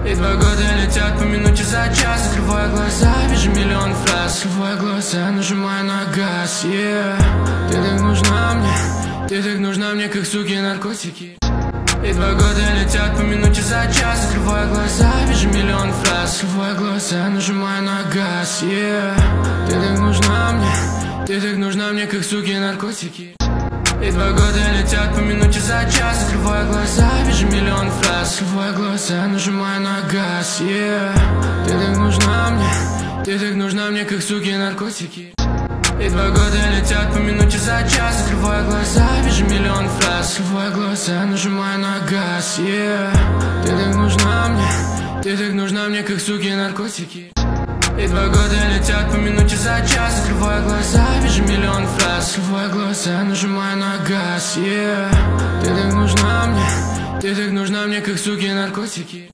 И 2 года летят по минуте за час. Открываю глаза, вижу миллион фраз. Открываю глаза, нажимаю на газ, yeah. Ты так нужна мне, ты так нужна мне, как суки наркотики. И 2 года летят по минуте за час. Открываю глаза, вижу миллион фраз. Открываю глаза, нажимаю на газ, yeah. Ты так нужна мне, ты так нужна мне, как суки наркотики. И 2 года летят по минуте за час. Открываю глаза, вижу миллион фраз. Открываю глаза, нажимаю на газ, yeah. Ты так нужна мне, ты так нужна мне, как суки наркотики. И 2 года летят по минуте за час. Открываю глаза, вижу миллион фраз. Открываю глаза, нажимаю на газ, yeah. Ты так нужна мне, ты так нужна мне, как суки наркотики. И 2 года летят по минуте за час. Открываю глаза, вижу миллион фраз. Открываю глаза, нажимаю на газ, yeah. Ты так нужна мне, ты так нужна мне, как суки наркотики.